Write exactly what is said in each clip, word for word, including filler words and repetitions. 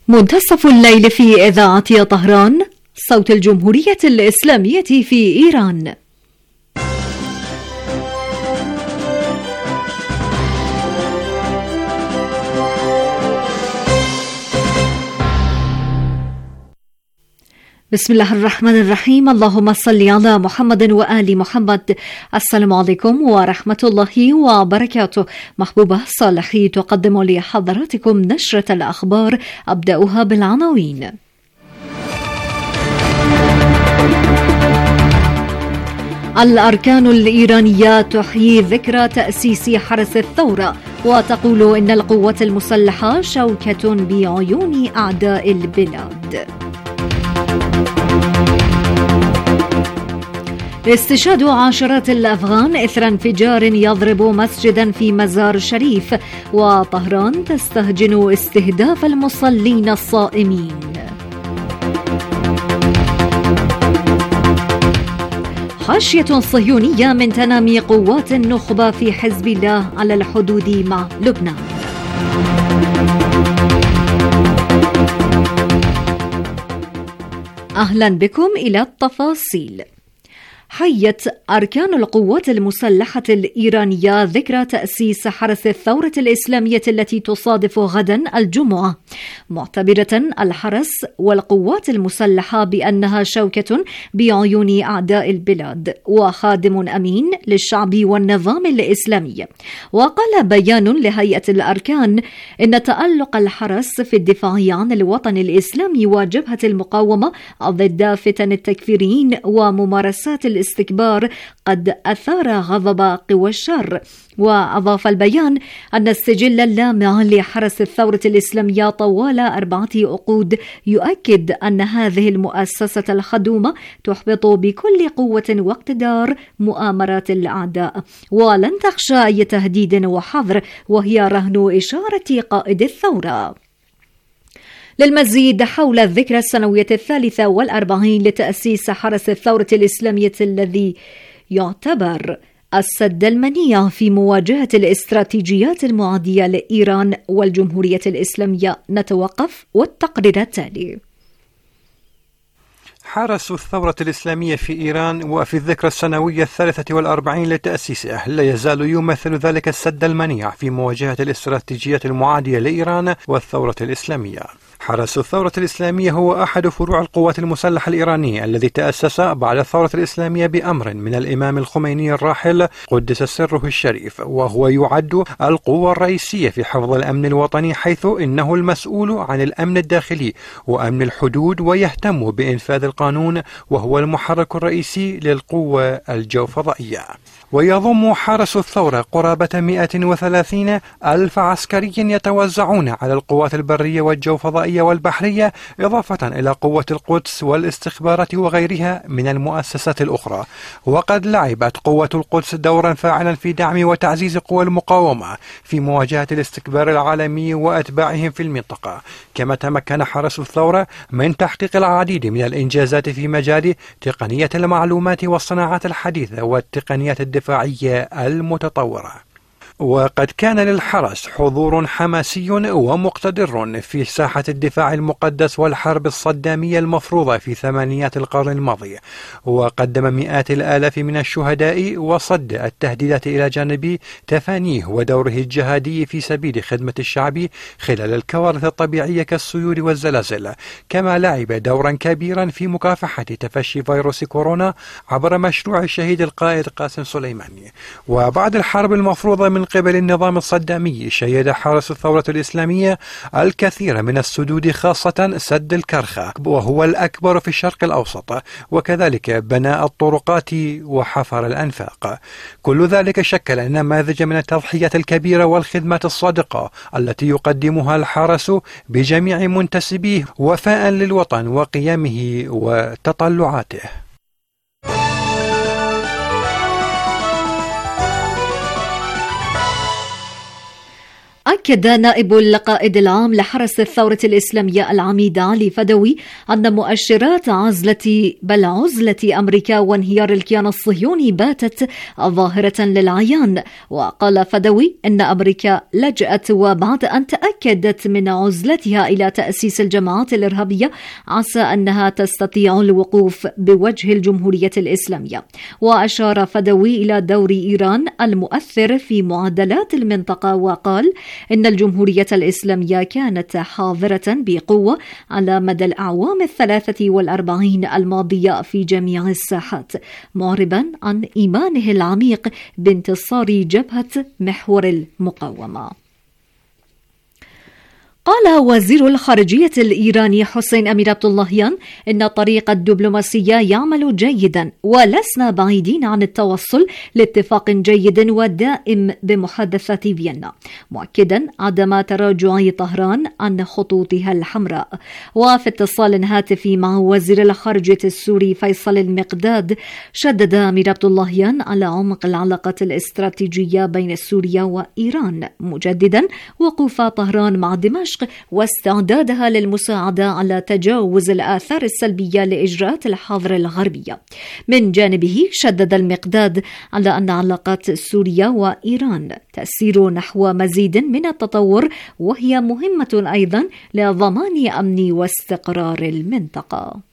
منتصف الليل في إذاعة طهران، صوت الجمهورية الإسلامية في إيران. بسم الله الرحمن الرحيم. اللهم صل على محمد وآل محمد. السلام عليكم ورحمة الله وبركاته. محبوبة صالحي تقدم لحضراتكم نشرة الأخبار، أبدأها بالعناوين. الأركان الإيرانية تحيي ذكرى تأسيس حرس الثورة، وتقول إن القوات المسلحة شوكة بعيون أعداء البلاد. استشهاد عشرات الأفغان إثر انفجار يضرب مسجدا في مزار شريف، وطهران تستهجن استهداف المصلين الصائمين. حاشية صهيونية من تنامي قوات النخبة في حزب الله على الحدود مع لبنان. أهلا بكم إلى التفاصيل. حيت أركان القوات المسلحة الإيرانية ذكرى تأسيس حرس الثورة الإسلامية التي تصادف غدا الجمعة، معتبرة الحرس والقوات المسلحة بأنها شوكة بعيون أعداء البلاد وخادم أمين للشعب والنظام الإسلامي. وقال بيان لهيئة الأركان إن تألق الحرس في الدفاع عن الوطن الإسلامي وجبهة المقاومة ضد فتن التكفيريين وممارسات الاستكبار قد أثار غضب قوى الشر. وأضاف البيان أن السجل اللامع لحرس الثورة الإسلامية طوال أربعة عقود يؤكد أن هذه المؤسسة الخدومة تحبط بكل قوة واقتدار مؤامرات الأعداء، ولن تخشى أي تهديد وحظر، وهي رهن إشارة قائد الثورة. للمزيد حول الذكرى السنوية الثالثة والأربعين لتأسيس حرس الثورة الإسلامية الذي يعتبر السد المنيع في مواجهة الاستراتيجيات المعادية لإيران والجمهورية الإسلامية، نتوقف والتقرير التالي. حرس الثورة الإسلامية في إيران وفي الذكرى السنوية الثالثة والأربعين لتأسيسه لا يزال يمثل ذلك السد المنيع في مواجهة الاستراتيجيات المعادية لإيران والثورة الإسلامية. حرس الثورة الإسلامية هو أحد فروع القوات المسلحة الإيرانية الذي تأسس بعد الثورة الإسلامية بأمر من الإمام الخميني الراحل قدس سره الشريف، وهو يعد القوة الرئيسية في حفظ الأمن الوطني، حيث إنه المسؤول عن الأمن الداخلي وأمن الحدود ويهتم بإنفاذ القانون، وهو المحرك الرئيسي للقوة الجوفضائية. ويضم حرس الثورة قرابة مئة وثلاثين ألف عسكري يتوزعون على القوات البرية والجوفضائية والبحرية، إضافة إلى قوة القدس والاستخبارات وغيرها من المؤسسات الأخرى. وقد لعبت قوة القدس دورا فاعلا في دعم وتعزيز قوى المقاومة في مواجهة الاستكبار العالمي وأتباعهم في المنطقة. كما تمكن حرس الثورة من تحقيق العديد من الإنجازات في مجال تقنية المعلومات والصناعات الحديثة والتقنيات الدفاعية المتطورة. وقد كان للحرس حضور حماسي ومقتدر في ساحة الدفاع المقدس والحرب الصدامية المفروضة في ثمانينات القرن الماضي، وقدم مئات الآلاف من الشهداء وصد التهديدات إلى جانب تفانيه ودوره الجهادي في سبيل خدمة الشعب خلال الكوارث الطبيعية كالسيول والزلازل. كما لعب دورا كبيرا في مكافحة تفشي فيروس كورونا عبر مشروع الشهيد القائد قاسم سليماني. وبعد الحرب المفروضة من قبل النظام الصدامي، شيد حرس الثورة الإسلامية الكثير من السدود، خاصة سد الكرخة وهو الأكبر في الشرق الأوسط، وكذلك بناء الطرقات وحفر الأنفاق. كل ذلك شكل نماذج من التضحيات الكبيرة والخدمات الصادقة التي يقدمها الحرس بجميع منتسبيه وفاء للوطن وقيمه وتطلعاته. أكد نائب القائد العام لحرس الثورة الإسلامية العميد علي فدوي أن مؤشرات عزلة بل عزلة أمريكا وانهيار الكيان الصهيوني باتت ظاهرة للعيان. وقال فدوي إن أمريكا لجأت وبعد أن تأكدت من عزلتها إلى تأسيس الجماعات الإرهابية عسى أنها تستطيع الوقوف بوجه الجمهورية الإسلامية. وأشار فدوي إلى دور إيران المؤثر في معادلات المنطقة وقال إن الجمهورية الإسلامية كانت حاضرة بقوة على مدى الأعوام الثلاثة والأربعين الماضية في جميع الساحات، معربا عن إيمانه العميق بانتصار جبهة محور المقاومة. قال وزير الخارجية الإيراني حسين أمير عبداللهيان إن طريق الدبلوماسية يعمل جيدا ولسنا بعيدين عن التوصل لاتفاق جيد ودائم بمحادثات فيينا، مؤكدا عدم تراجع طهران عن خطوطها الحمراء. وفي اتصال هاتفي مع وزير الخارجية السوري فيصل المقداد شدد أمير عبداللهيان على عمق العلاقات الاستراتيجية بين سوريا وإيران، مجددا وقوف طهران مع دمشق واستعدادها للمساعدة على تجاوز الآثار السلبية لإجراءات الحظر الغربية. من جانبه شدد المقداد على أن علاقات سوريا وإيران تسير نحو مزيد من التطور، وهي مهمة أيضا لضمان أمن واستقرار المنطقة.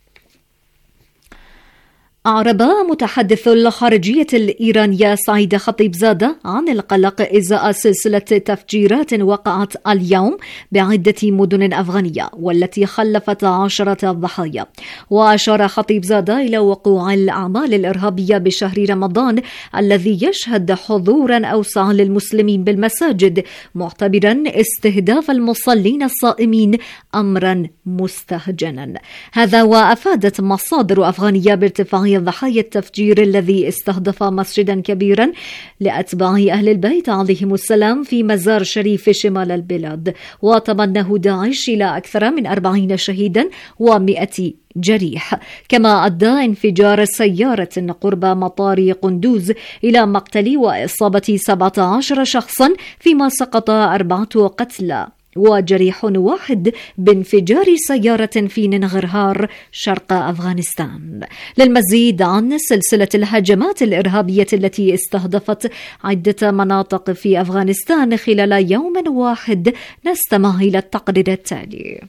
أعرب متحدث الخارجية الإيرانية سعيد خطيبزادة عن القلق إزاء سلسلة تفجيرات وقعت اليوم بعدة مدن أفغانية والتي خلفت عشرة ضحايا. وأشار خطيبزادة إلى وقوع الأعمال الإرهابية بشهر رمضان الذي يشهد حضورا أوسع للمسلمين بالمساجد، معتبرا استهداف المصلين الصائمين أمرا مستهجنا. هذا وأفادت مصادر أفغانية بارتفاع ضحايا التفجير الذي استهدف مسجدا كبيرا لأتباع أهل البيت عليهم السلام في مزار شريف شمال البلاد، وتمنه داعش إلى أكثر من أربعين شهيدا ومئة جريح. كما أدى انفجار سيارة قرب مطار قندوز إلى مقتل وإصابة سبعة عشر شخصا، فيما سقط أربعة قتلى وجريح واحد بانفجار سيارة في ننغرهار شرق أفغانستان. للمزيد عن سلسلة الهجمات الإرهابية التي استهدفت عدة مناطق في أفغانستان خلال يوم واحد نستمع إلى التقرير التالي.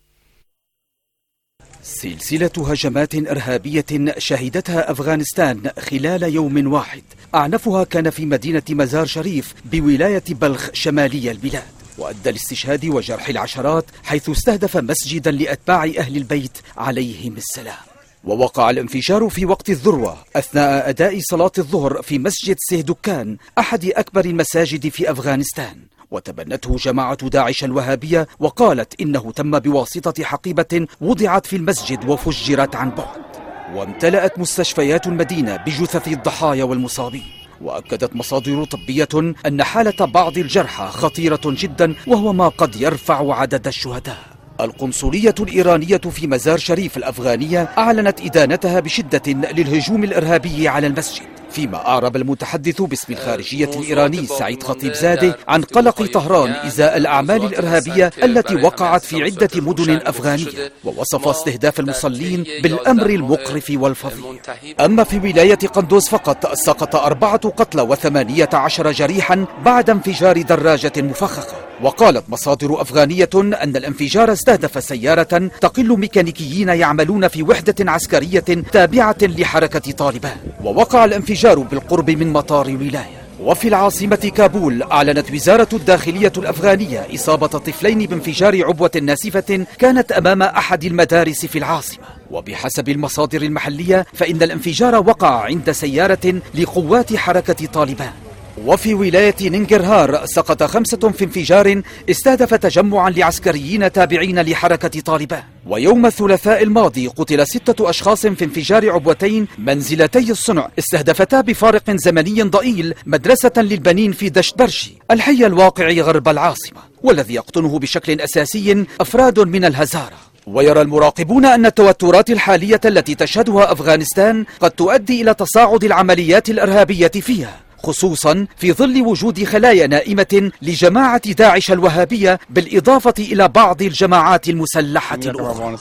سلسلة هجمات إرهابية شهدتها أفغانستان خلال يوم واحد، أعنفها كان في مدينة مزار شريف بولاية بلخ شمالي البلاد، وأدى لاستشهاد وجرح العشرات، حيث استهدف مسجدا لأتباع أهل البيت عليهم السلام. ووقع الانفجار في وقت الذروة أثناء أداء صلاة الظهر في مسجد سهدكان، أحد أكبر المساجد في أفغانستان، وتبنته جماعة داعش الوهابية وقالت إنه تم بواسطة حقيبة وضعت في المسجد وفجرت عن بعد. وامتلأت مستشفيات المدينة بجثث الضحايا والمصابين. وأكدت مصادر طبية أن حالة بعض الجرحى خطيرة جدا، وهو ما قد يرفع عدد الشهداء. القنصلية الإيرانية في مزار شريف الأفغانية أعلنت إدانتها بشدة للهجوم الإرهابي على المسجد، فيما أعرب المتحدث باسم الخارجية الإيراني سعيد خطيبزادة عن قلق طهران إزاء الأعمال الإرهابية التي وقعت في عدة مدن أفغانية، ووصف استهداف المصلين بالأمر المقرف والفظيع. أما في ولاية قندوز فقط سقط أربعة قتلى وثمانية عشر جريحا بعد انفجار دراجة مفخخة. وقالت مصادر أفغانية أن الانفجار استهدف سيارة تقل ميكانيكيين يعملون في وحدة عسكرية تابعة لحركة طالبان، ووقع الانفجار بالقرب من مطار الولاية. وفي العاصمة كابول أعلنت وزارة الداخلية الأفغانية إصابة طفلين بانفجار عبوة ناسفة كانت أمام أحد المدارس في العاصمة. وبحسب المصادر المحلية فإن الانفجار وقع عند سيارة لقوات حركة طالبان. وفي ولاية ننغرهار سقط خمسة في انفجار استهدف تجمعا لعسكريين تابعين لحركة طالبان. ويوم الثلاثاء الماضي قتل ستة أشخاص في انفجار عبوتين منزلتي الصنع استهدفتا بفارق زمني ضئيل مدرسة للبنين في دشت برشي الحي الواقع غرب العاصمة، والذي يقطنه بشكل أساسي أفراد من الهزارة. ويرى المراقبون أن التوترات الحالية التي تشهدها أفغانستان قد تؤدي إلى تصاعد العمليات الإرهابية فيها، خصوصا في ظل وجود خلايا نائمة لجماعة داعش الوهابية بالإضافة إلى بعض الجماعات المسلحة الأخرى.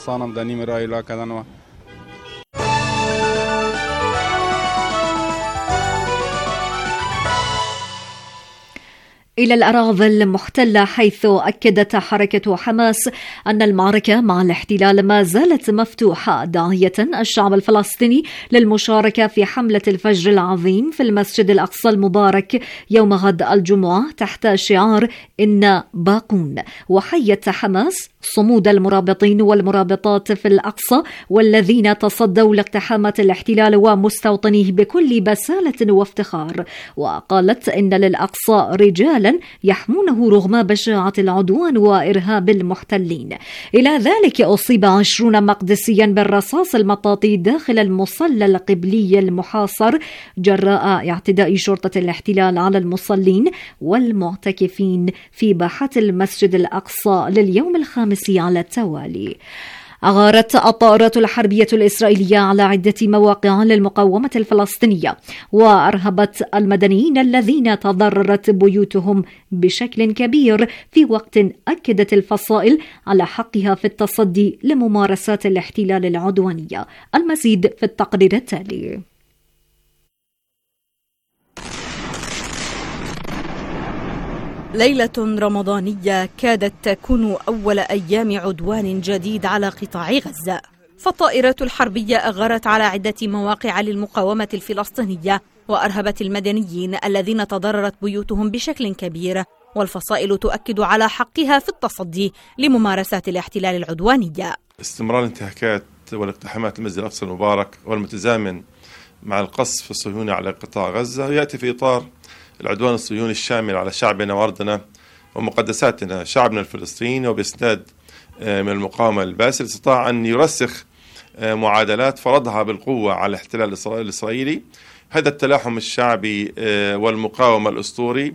إلى الأراضي المحتلة، حيث أكدت حركة حماس أن المعركة مع الاحتلال ما زالت مفتوحة، داعية الشعب الفلسطيني للمشاركة في حملة الفجر العظيم في المسجد الأقصى المبارك يوم غد الجمعة تحت شعار إن باقون. وحيت حماس صمود المرابطين والمرابطات في الأقصى والذين تصدوا لاقتحامات الاحتلال ومستوطنيه بكل بسالة وافتخار، وقالت إن للأقصى رجالا يحمونه رغم بشاعة العدوان وإرهاب المحتلين. إلى ذلك أصيب عشرون مقدسيا بالرصاص المطاطي داخل المصلى القبلي المحاصر جراء اعتداء شرطة الاحتلال على المصلين والمعتكفين في باحات المسجد الأقصى لليوم الخامس على التوالي. أغارت الطائرات الحربية الإسرائيلية على عدة مواقع للمقاومة الفلسطينية وأرهبت المدنيين الذين تضررت بيوتهم بشكل كبير، في وقت أكدت الفصائل على حقها في التصدي لممارسات الاحتلال العدوانية. المزيد في التقرير التالي. ليلة رمضانية كادت تكون أول أيام عدوان جديد على قطاع غزة، فالطائرات الحربية أغارت على عدة مواقع للمقاومة الفلسطينية وأرهبت المدنيين الذين تضررت بيوتهم بشكل كبير، والفصائل تؤكد على حقها في التصدي لممارسات الاحتلال العدوانية. استمرار الانتهاكات والاقتحامات المسجد الأقصى المبارك والمتزامن مع القصف الصهيوني على قطاع غزة يأتي في إطار العدوان الصهيوني الشامل على شعبنا وأرضنا ومقدساتنا. شعبنا الفلسطيني وبإسناد من المقاومة الباسل استطاع أن يرسخ معادلات فرضها بالقوة على الاحتلال الإسرائيلي. هذا التلاحم الشعبي والمقاومة الأسطوري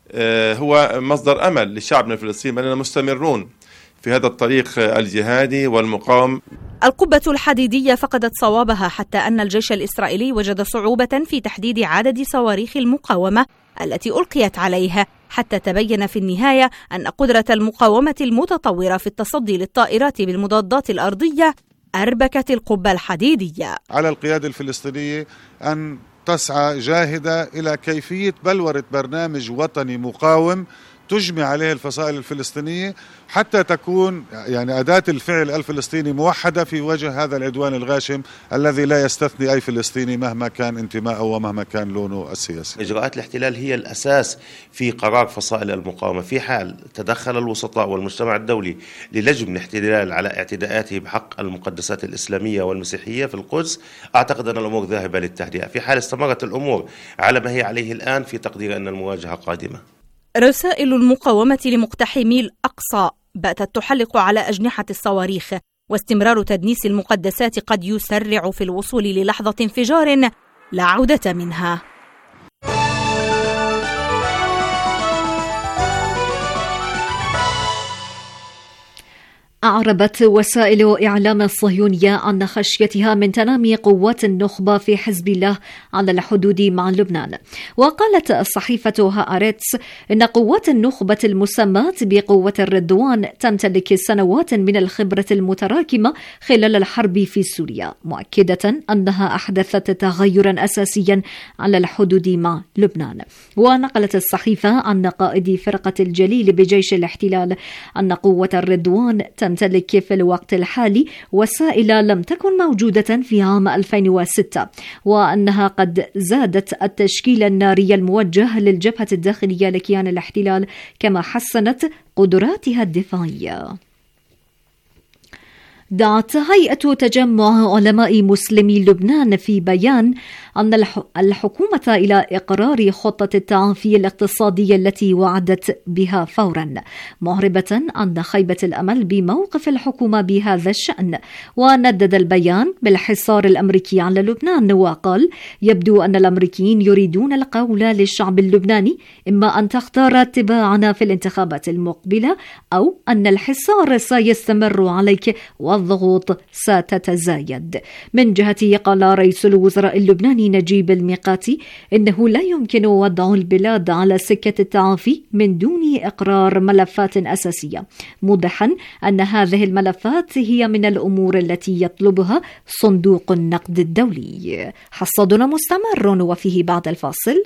هو مصدر أمل لشعبنا الفلسطيني، بأننا مستمرون في هذا الطريق الجهادي والمقاوم. القبة الحديدية فقدت صوابها، حتى أن الجيش الإسرائيلي وجد صعوبة في تحديد عدد صواريخ المقاومة التي ألقيت عليه، حتى تبين في النهاية أن قدرة المقاومة المتطورة في التصدي للطائرات بالمضادات الأرضية أربكت القبة الحديدية. على القيادة الفلسطينية أن تسعى جاهدة إلى كيفية بلورة برنامج وطني مقاوم تجمع عليه الفصائل الفلسطينية حتى تكون يعني أداة الفعل الفلسطيني موحدة في وجه هذا العدوان الغاشم الذي لا يستثني أي فلسطيني مهما كان انتماءه ومهما كان لونه السياسي. إجراءات الاحتلال هي الأساس في قرار فصائل المقاومة. في حال تدخل الوسطاء والمجتمع الدولي للجم الاحتلال على اعتداءاته بحق المقدسات الإسلامية والمسيحية في القدس، أعتقد أن الأمور ذاهبة للتهدئة. في حال استمرت الأمور على ما هي عليه الآن، في تقدير أن المواجهة قادمة. رسائل المقاومة لمقتحمي الأقصى باتت تحلق على أجنحة الصواريخ، واستمرار تدنيس المقدسات قد يسرع في الوصول للحظة انفجار لا عودة منها. أعربت وسائل إعلام الصهيونية عن خشيتها من تنامي قوات النخبة في حزب الله على الحدود مع لبنان. وقالت الصحيفة هآرتس إن قوات النخبة المسماة بقوة الرضوان تمتلك سنوات من الخبرة المتراكمة خلال الحرب في سوريا، مؤكدة أنها أحدثت تغيرا أساسيا على الحدود مع لبنان. ونقلت الصحيفة عن قائد فرقة الجليل بجيش الاحتلال أن قوة الرضوان تمتلك في الوقت الحالي وسائل لم تكن موجودة في عام ألفين وستة، وأنها قد زادت التشكيل الناري الموجه للجبهة الداخلية لكيان الاحتلال، كما حسنت قدراتها الدفاعية. دعت هيئة تجمع علماء مسلمي لبنان في بيان أن الحكومة إلى إقرار خطة التعافي الاقتصادية التي وعدت بها فورا، معربة عن خيبة الأمل بموقف الحكومة بهذا الشأن. وندد البيان بالحصار الأمريكي على لبنان، وقال: يبدو أن الأمريكيين يريدون القول للشعب اللبناني إما أن تختار اتباعنا في الانتخابات المقبلة، أو أن الحصار سيستمر عليك الضغوط ستتزايد. من جهته قال رئيس الوزراء اللبناني نجيب الميقاتي إنه لا يمكن وضع البلاد على سكة التعافي من دون إقرار ملفات أساسية، موضحا أن هذه الملفات هي من الأمور التي يطلبها صندوق النقد الدولي. حصادنا مستمر وفيه بعد الفاصل.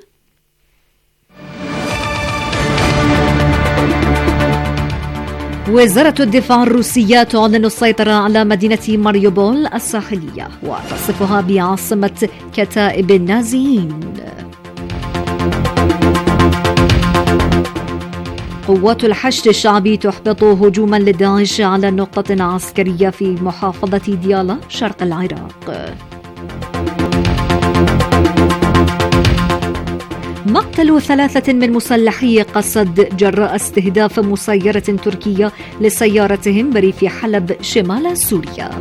وزارة الدفاع الروسية تعلن السيطرة على مدينة ماريوبول الساحلية وتصفها بعاصمة كتائب النازيين. قوات الحشد الشعبي تحبط هجوما لداعش على نقطة عسكرية في محافظة ديالا شرق العراق. مقتل ثلاثة من مسلحي قسد جراء استهداف مسيرة تركية لسيارتهم بريف حلب شمال سوريا.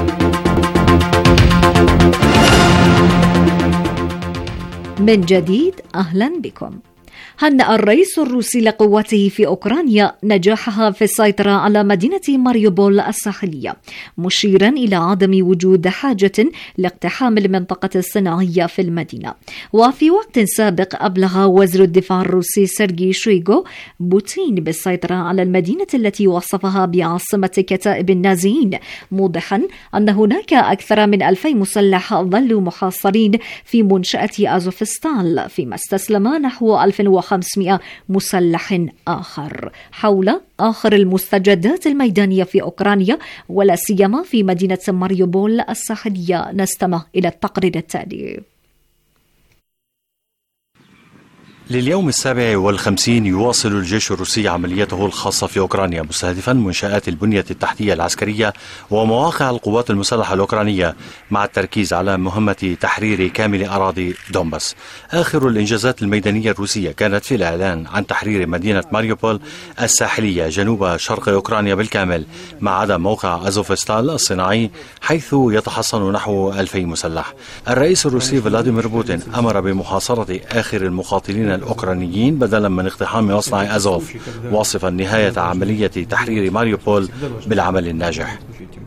من جديد أهلا بكم. هنأ الرئيس الروسي لقواته في أوكرانيا نجاحها في السيطرة على مدينة ماريوبول الساحلية، مشيرا إلى عدم وجود حاجة لاقتحام المنطقة الصناعية في المدينة. وفي وقت سابق أبلغ وزير الدفاع الروسي سيرجي شويغو بوتين بالسيطرة على المدينة التي وصفها بعاصمة كتائب النازيين، موضحا أن هناك أكثر من ألفي مسلح ظلوا محاصرين في منشأة أزوفستال، فيما استسلم نحو ألف وخمسمائة مسلح آخر. حول آخر المستجدات الميدانية في أوكرانيا ولا سيما في مدينة ماريوبول الساحلية نستمع إلى التقرير التالي. لليوم السابع والخمسين يواصل الجيش الروسي عمليته الخاصة في أوكرانيا، مستهدفا منشآت البنية التحتية العسكرية ومواقع القوات المسلحة الأوكرانية، مع التركيز على مهمة تحرير كامل أراضي دونباس. آخر الإنجازات الميدانية الروسية كانت في الإعلان عن تحرير مدينة ماريوبول الساحلية جنوب شرق أوكرانيا بالكامل، ما عدا موقع أزوفستال الصناعي حيث يتحصن نحو ألفي مسلح. الرئيس الروسي فلاديمير بوتين أمر بمحاصرة آخر المقاتلين الأوكرانيين بدلا من اقتحام مصنع أزوف، واصفا نهاية عملية تحرير ماريوبول بالعمل الناجح.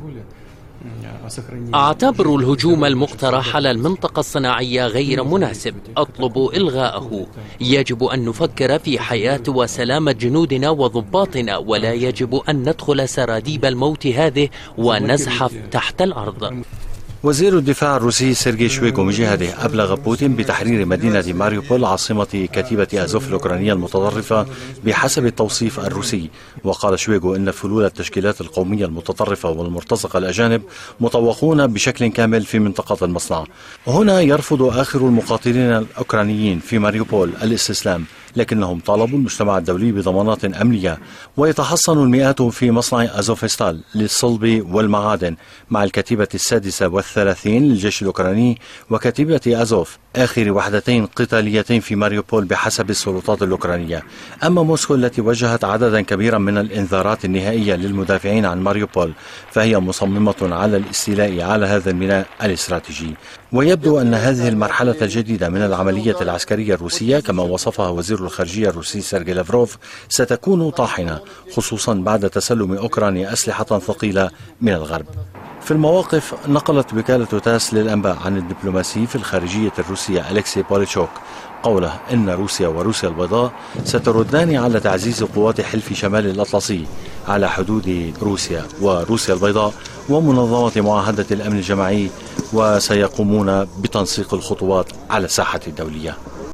أعتبر الهجوم المقترح على المنطقة الصناعية غير مناسب، أطلب إلغاءه. يجب أن نفكر في حياة وسلامة جنودنا وضباطنا، ولا يجب أن ندخل سراديب الموت هذه ونزحف تحت الأرض. وزير الدفاع الروسي سيرجي شويغو من جهته أبلغ بوتين بتحرير مدينة ماريوبول عاصمة كتيبة أزوف الأوكرانية المتطرفة بحسب التوصيف الروسي. وقال شويغو إن فلول التشكيلات القومية المتطرفة والمرتزقة الأجانب مطوقون بشكل كامل في منطقة المصنع. هنا يرفض آخر المقاتلين الأوكرانيين في ماريوبول الاستسلام، لكنهم طالبوا المجتمع الدولي بضمانات أمنية. ويتحصن المئات في مصنع أزوفستال للصلب والمعادن مع الكتيبة السادسة والثلاثين للجيش الأوكراني وكتيبة أزوف، آخر وحدتين قتاليتين في ماريوبول بحسب السلطات الأوكرانية. أما موسكو التي وجهت عددا كبيرا من الإنذارات النهائية للمدافعين عن ماريوبول، فهي مصممة على الاستيلاء على هذا الميناء الاستراتيجي. ويبدو أن هذه المرحلة الجديدة من العملية العسكرية الروسية كما وصفها وزير الخارجية الروسي سيرجي لافروف ستكون طاحنة، خصوصا بعد تسلم أوكرانيا أسلحة ثقيلة من الغرب. في المواقف نقلت وكالة تاس للأنباء عن الدبلوماسي في الخارجية الروسية أليكسي بوليتشوك قوله إن روسيا وروسيا البيضاء ستردان على تعزيز قوات حلف شمال الأطلسي على حدود روسيا وروسيا البيضاء ومنظمة معاهدة الأمن الجماعي، وسيقومون بتنسيق الخطوات على الساحة الدولية.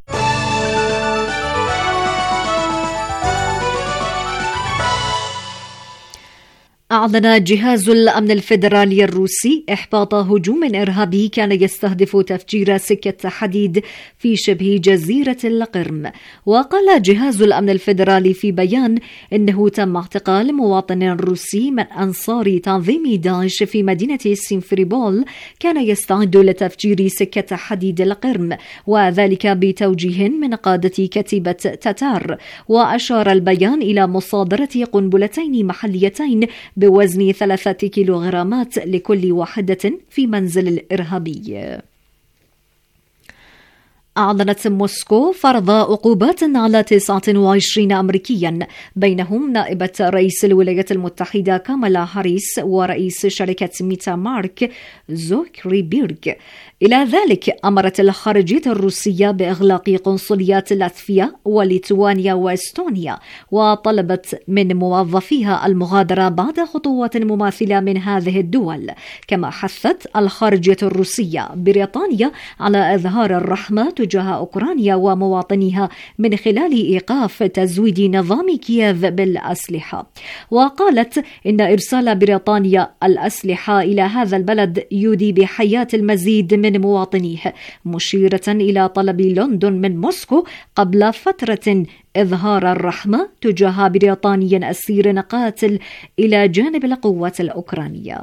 أعلن جهاز الأمن الفيدرالي الروسي إحباط هجوم إرهابي كان يستهدف تفجير سكة حديد في شبه جزيرة القرم. وقال جهاز الأمن الفيدرالي في بيان إنه تم اعتقال مواطن روسي من أنصار تنظيم داعش في مدينة سيمفريبول كان يستعد لتفجير سكة حديد القرم، وذلك بتوجيه من قادة كتيبة تتار. وأشار البيان إلى مصادرة قنبلتين محليتين بوزن ثلاثة كيلوغرامات لكل واحدة في منزل الإرهابي. أعلنت موسكو فرض عقوبات على تسعة وعشرين أمريكيا، بينهم نائبة رئيس الولايات المتحدة كامالا هاريس ورئيس شركة ميتا مارك زوكربيرغ. إلى ذلك أمرت الخارجية الروسية بإغلاق قنصليات لاتفيا وليتوانيا وإستونيا، وطلبت من موظفيها المغادرة بعد خطوات مماثلة من هذه الدول. كما حثت الخارجية الروسية بريطانيا على إظهار الرحمة تجاه أوكرانيا ومواطنيها من خلال إيقاف تزويد نظام كييف بالأسلحة. وقالت إن إرسال بريطانيا الأسلحة إلى هذا البلد يودي بحياة المزيد من مواطنيه، مشيرة إلى طلب لندن من موسكو قبل فترة إظهار الرحمة تجاه بريطاني أسير قاتل إلى جانب القوات الأوكرانية.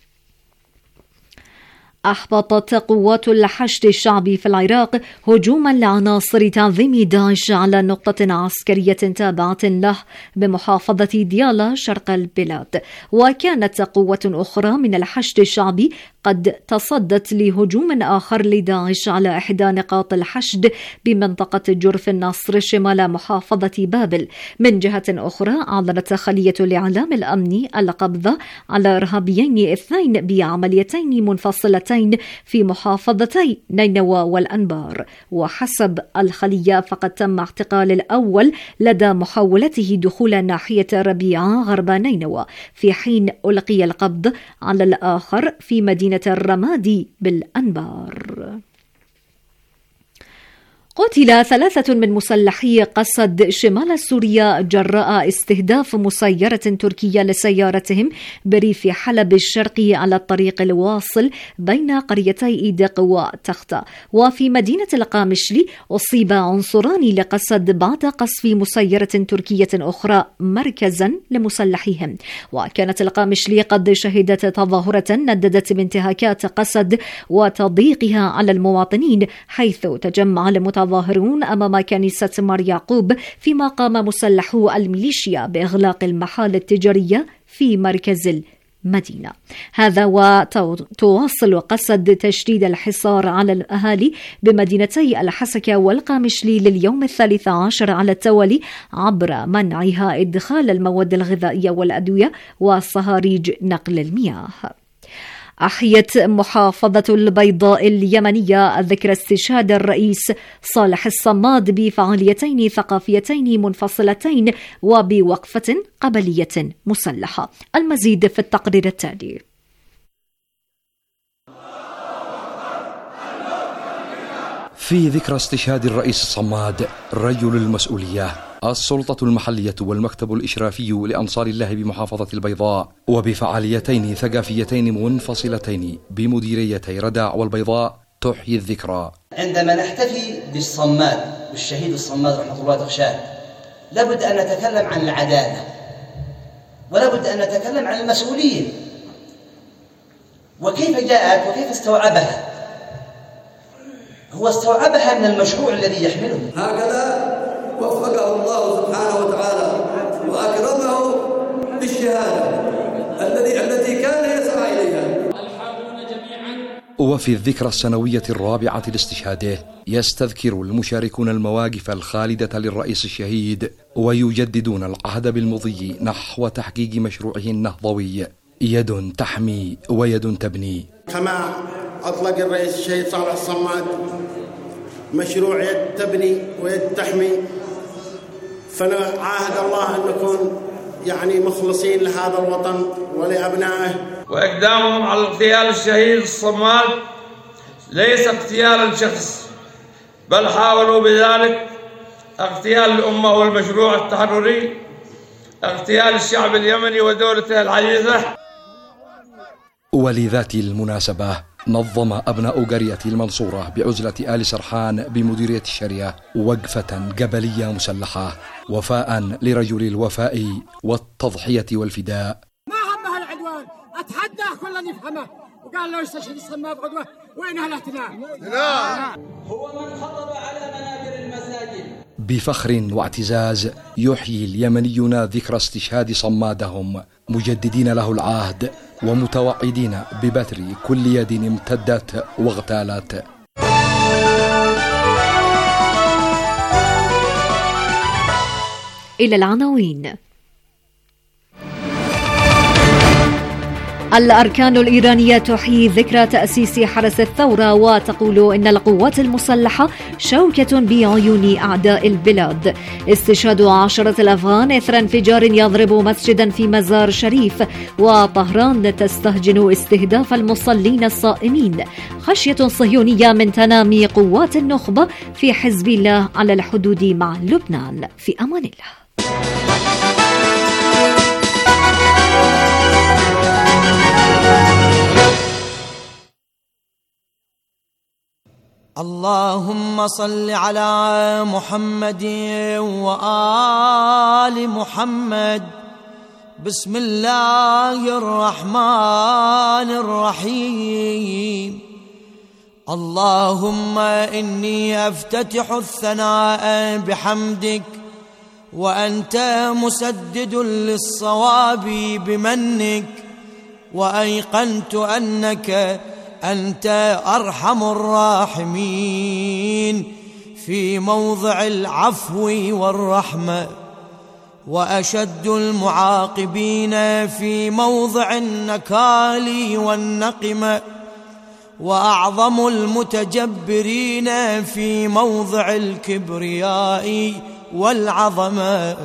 أحبطت قوات الحشد الشعبي في العراق هجوما لعناصر تنظيم داعش على نقطة عسكرية تابعة له بمحافظة ديالا شرق البلاد. وكانت قوة أخرى من الحشد الشعبي قد تصدت لهجوم آخر لداعش على إحدى نقاط الحشد بمنطقة جرف النصر شمال محافظة بابل. من جهة أخرى أعلنت خلية الإعلام الأمني القبض على إرهابيين اثنين بعمليتين منفصلتين في محافظتي نينوى والأنبار. وحسب الخلية فقد تم اعتقال الأول لدى محاولته دخول ناحية ربيعة غرب نينوى، في حين ألقي القبض على الآخر في مدينة الرمادي بالأنبار. قتل ثلاثة من مسلحي قسد شمال سوريا جراء استهداف مسيرة تركية لسيارتهم بريف حلب الشرقي على الطريق الواصل بين قريتي إيدق وتختة. وفي مدينة القامشلي أصيب عنصران لقسد بعد قصف مسيرة تركية أخرى مركزا لمسلحيهم. وكانت القامشلي قد شهدت تظاهرة نددت بانتهاكات قسد وتضييقها على المواطنين، حيث تجمع المتظاهرين ظاهرون أمام كنيسة مار يعقوب، فيما قام مسلحو الميليشيا بإغلاق المحال التجارية في مركز المدينة. هذا وتواصل قسد تشديد الحصار على الأهالي بمدينتي الحسكة والقامشلي لليوم الثالث عشر على التوالي عبر منعها إدخال المواد الغذائية والأدوية وصهاريج نقل المياه. أحيت محافظة البيضاء اليمنية ذكرى استشهاد الرئيس صالح الصماد بفعاليتين ثقافيتين منفصلتين وبوقفة قبلية مسلحة. المزيد في التقرير التالي. في ذكرى استشهاد الرئيس الصماد رجل المسؤولية، السلطة المحلية والمكتب الإشرافي لأنصار الله بمحافظة البيضاء، وبفعاليتين ثقافيتين منفصلتين بمديريتي رداع والبيضاء تحيي الذكرى. عندما نحتفي بالصماد بالشهيد الصماد رحمة الله تخشاه، لابد أن نتكلم عن العدالة، ولابد أن نتكلم عن المسؤولية، وكيف جاءت وكيف استوعبها. هو استوعبها من المشروع الذي يحمله. هكذا وفقه الله سبحانه وتعالى وأكرمه بالشهادة الذي التي كان يسعى إليها. وفي الذكرى السنوية الرابعة لاستشهاده يستذكر المشاركون المواقف الخالدة للرئيس الشهيد، ويجددون العهد بالمضي نحو تحقيق مشروعه النهضوي، يد تحمي ويد تبني. كما أطلق الرئيس الشهيد صالح الصماد مشروع يد تبني ويد تحمي، فنعاهد الله أن نكون يعني مخلصين لهذا الوطن ولأبنائه. وإقدامهم على اغتيال الشهيد الصماد ليس اغتيال لشخص، بل حاولوا بذلك اغتيال الأمة والمشروع التحرري، اغتيال الشعب اليمني ودولته العزيزة. ولذات المناسبة نظم أبناء قرية المنصورة بعزلة آل سرحان بمديرية الشريعة وقفة قبلية مسلحة، وفاء لرجل الوفاء والتضحية والفداء. ما همها العدوان، أتحداه كل يفهمه، وقال له يستشهد الصماد غدوة، وينها الاهتمام؟ لا هو من خطب على منابر المساجد. بفخر واعتزاز يحيي اليمنيون ذكرى استشهاد صمادهم، مجددين له العهد ومتوعدين ببتر كل يد امتدت واغتالت. إلى العناوين. الأركان الإيرانية تحيي ذكرى تأسيس حرس الثورة وتقول إن القوات المسلحة شوكة بعيون أعداء البلاد. استشهاد عشرة الأفغان إثر انفجار يضرب مسجدا في مزار شريف. وطهران تستهجن استهداف المصلين الصائمين. خشية صهيونية من تنامي قوات النخبة في حزب الله على الحدود مع لبنان. في أمان الله. اللهم صل على محمد وآل محمد. بسم الله الرحمن الرحيم. اللهم إني أفتتح الثناء بحمدك وأنت مسدد للصواب بمنك، وأيقنت أنك أنت أرحم الراحمين في موضع العفو والرحمة، وأشد المعاقبين في موضع النكال والنقمة، وأعظم المتجبرين في موضع الكبرياء والعظمة.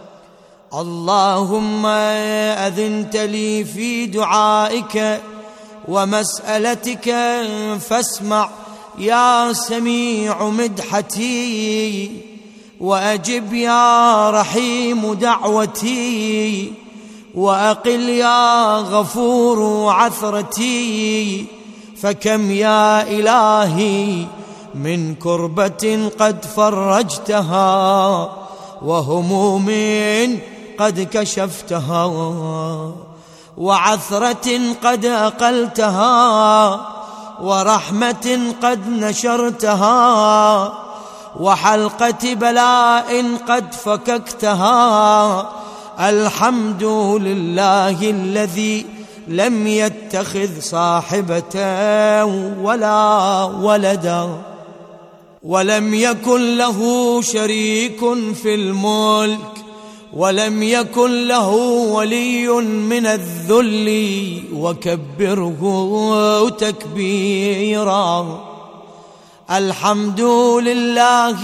اللهم أذنت لي في دعائك ومسألتك فاسمع يا سميع مدحتي، وأجب يا رحيم دعوتي، وأقل يا غفور عثرتي. فكم يا إلهي من كربة قد فرجتها، وهموم قد كشفتها، وعثرة قد أقلتها، ورحمة قد نشرتها، وحلقة بلاء قد فككتها. الحمد لله الذي لم يتخذ صاحبة ولا ولدا، ولم يكن له شريك في الملك، ولم يكن له ولي من الذل، وكبره تكبيرا. الحمد لله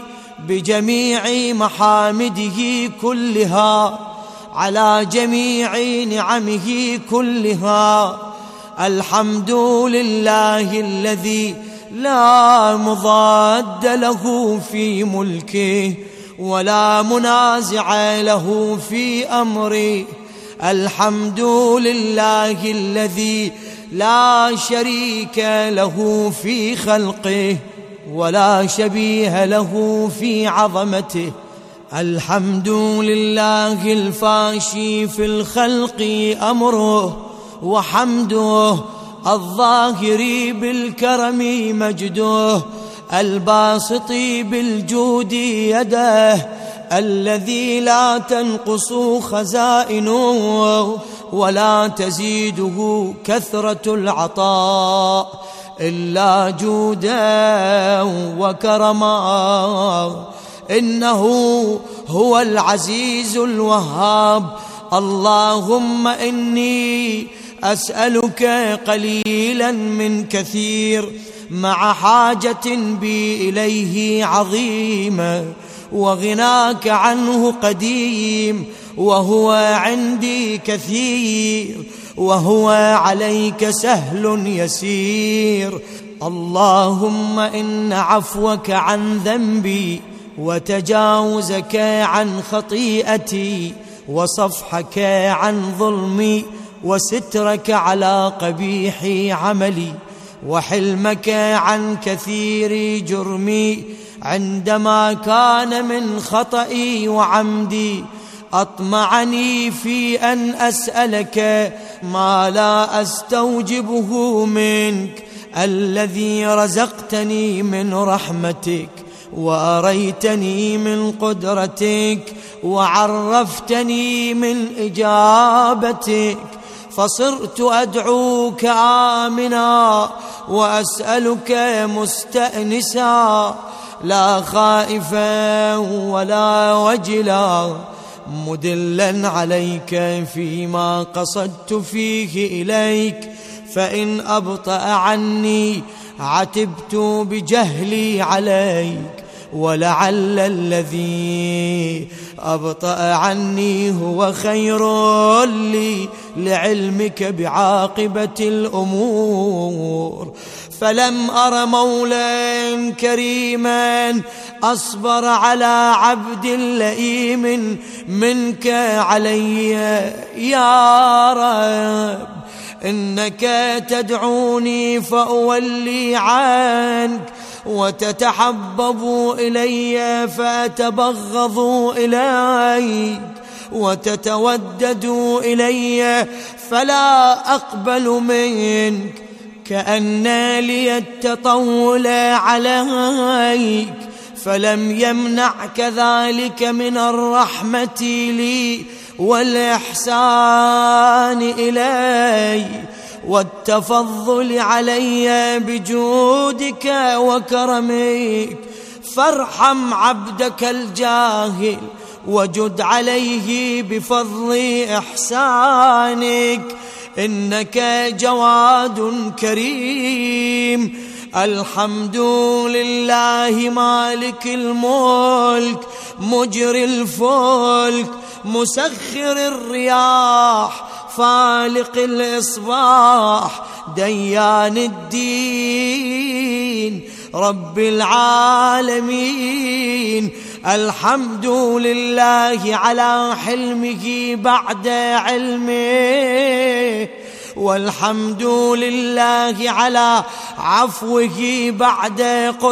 بجميع محامده كلها، على جميع نعمه كلها. الحمد لله الذي لا مضاد له في ملكه، ولا منازع له في أمره. الحمد لله الذي لا شريك له في خلقه، ولا شبيه له في عظمته. الحمد لله الفاشي في الخلق أمره وحمده، الظاهر بالكرم مجده، الباسط بالجود يده، الذي لا تنقص خزائنه ولا تزيده كثرة العطاء إلا جودا وكرما. إنه هو العزيز الوهاب. اللهم إني أسألك قليلا من كثير، مع حاجة بي إليه عظيمة، وغناك عنه قديم، وهو عندي كثير، وهو عليك سهل يسير. اللهم إن عفوك عن ذنبي، وتجاوزك عن خطيئتي، وصفحك عن ظلمي، وسترك على قبيح عملي، وحلمك عن كثير جرمي، عندما كان من خطئي وعمدي أطمعني في أن أسألك ما لا أستوجبه منك، الذي رزقتني من رحمتك، وأريتني من قدرتك، وعرفتني من إجابتك، فصرت أدعوك آمنا وأسألك مستأنسا. لا خائفا ولا وجلا مدلا عليك فيما قصدت فيه إليك، فإن أبطأ عني عتبت بجهلي عليك، ولعل الذي أبطأ عني هو خير لي لعلمك بعاقبة الأمور. فلم أر مولا كريما أصبر على عبد لئيم منك علي يا رب، إنك تدعوني فأولي عنك، وتتحبب إلي فأتبغض إليك، وتتودد إلي فلا أقبل منك، كأن لي التطول عليك، فلم يمنعك ذلك من الرحمة لي والإحسان إلي والتفضل علي بجودك وكرمك. فارحم عبدك الجاهل وجد عليه بفضل إحسانك، إنك جواد كريم. الحمد لله مالك الملك مجري الفلك مسخر الرياح فالق الإصباح ديان الدين رب العالمين. الحمد لله على حلمه بعد علمه، والحمد لله على عفوه بعد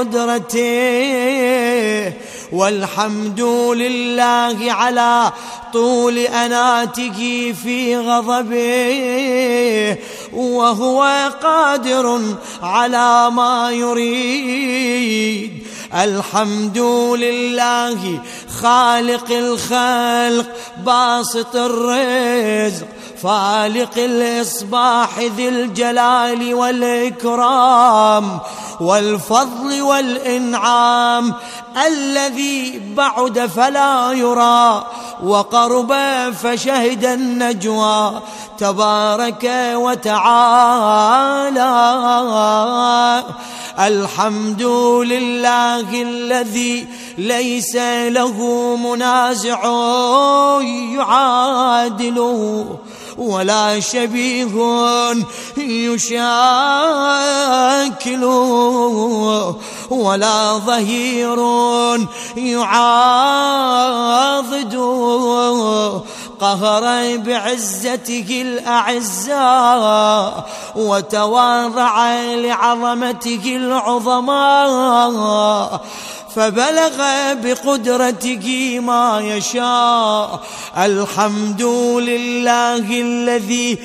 قدرته، والحمد لله على طول أناته في غضبه، وهو قادر على ما يريد. الحمد لله خالق الخلق باسط الرزق فالق الإصباح ذي الجلال والإكرام والفضل والإنعام، الذي بعد فلا يرى وقرب فشهد النجوى تبارك وتعالى. الحمد لله الذي ليس له منازع يعادله، ولا شبيه يشاكله، ولا ظهير يعاضده. قهر بعزته الأعزاء وتواضع لعظمته العظماء، فبلغ بقدرته ما يشاء. الحمد لله الذي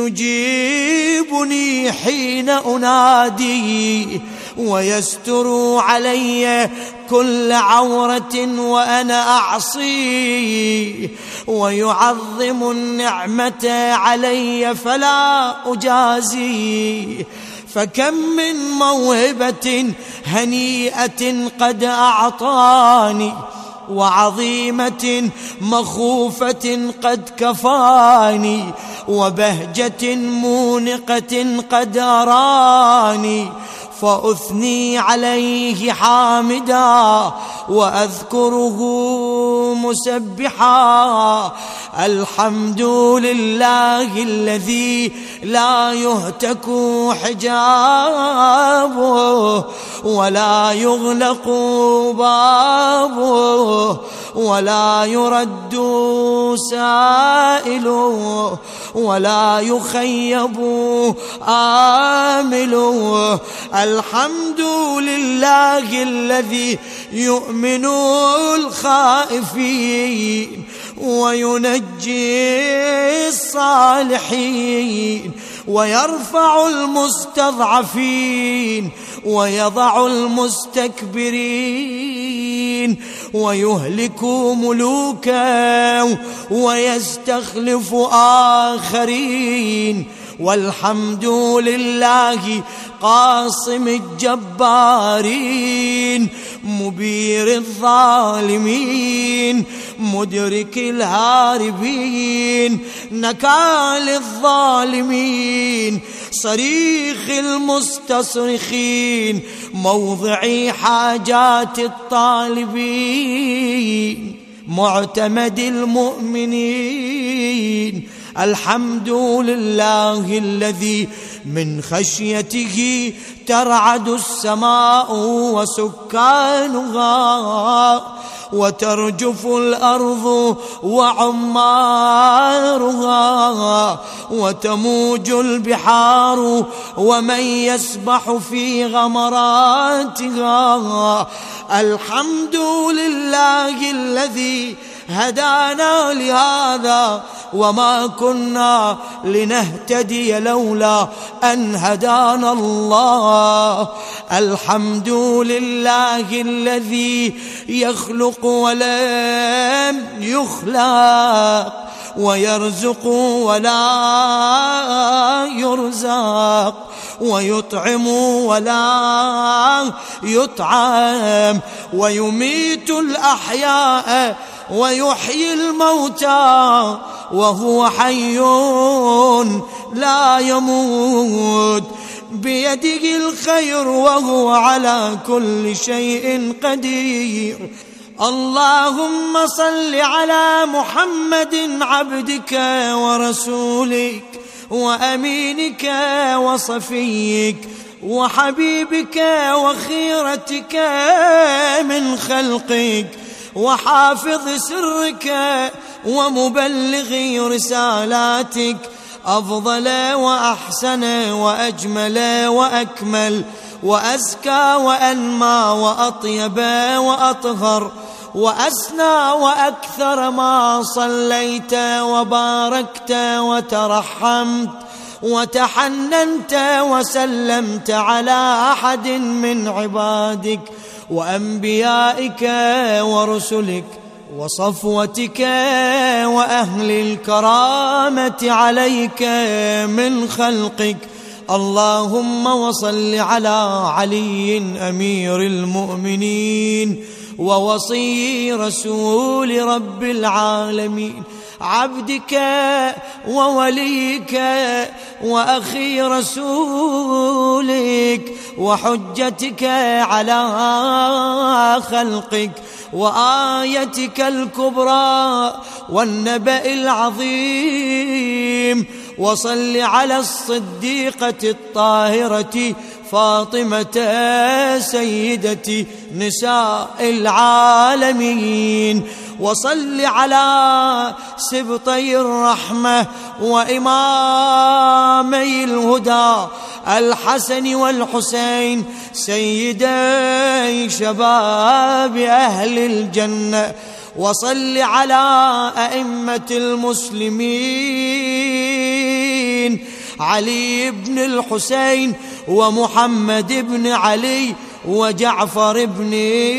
يجيبني حين أنادي، ويستر علي كل عورة وأنا أعصي، ويعظم النعمة علي فلا أجازي. فكم من موهبة هنيئة قد أعطاني، وعظيمة مخوفة قد كفاني، وبهجة مونقة قد أراني، فأثني عليه حامدا وأذكره مسبحا. الحمد لله الذي لا يهتك حجابه، ولا يغلق بابه، ولا يرد سائله، ولا يخيب آمله. الحمد لله الذي يؤمن الخائفين وينجي الصالحين، ويرفع المستضعفين ويضع المستكبرين، ويهلك ملوكا ويستخلف آخرين، والحمد لله قاصم الجبارين مبير الظالمين مدرك الهاربين نكال الظالمين صريخ المستصرخين موضع حاجات الطالبين معتمد المؤمنين. الحمد لله الذي من خشيته ترعد السماء وسكانها وترجف الأرض وعمارها وتموج البحار ومن يسبح في غمراتها. الحمد لله الذي هدانا لهذا وما كنا لنهتدي لولا أن هدانا الله. الحمد لله الذي يخلق ولم يخلق ويرزق ولا يرزق ويطعم ولا يطعم ويميت الأحياء ويحيي الموتى وهو حي لا يموت بيده الخير وهو على كل شيء قدير. اللهم صل على محمد عبدك ورسولك وأمينك وصفيك وحبيبك وخيرتك من خلقك وحافظ سرك ومبلغ رسالاتك أفضل وأحسن وأجمل وأكمل وأزكى وأنمى وأطيب وأطهر وأسنى وأكثر ما صليت وباركت وترحمت وتحننت وسلمت على أحد من عبادك وأنبيائك ورسلك وصفوتك وأهل الكرامة عليك من خلقك. اللهم وصل على علي أمير المؤمنين ووصي رسول رب العالمين عبدك ووليك وأخي رسولك وحجتك على خلقك وآيتك الكبرى والنبأ العظيم. وصل على الصديقة الطاهرة فاطمة سيدة نساء العالمين. وصل على سبطي الرحمة وإمامي الهدى الحسن والحسين سيدي شباب أهل الجنة. وصل على أئمة المسلمين علي بن الحسين ومحمد بن علي وجعفر بن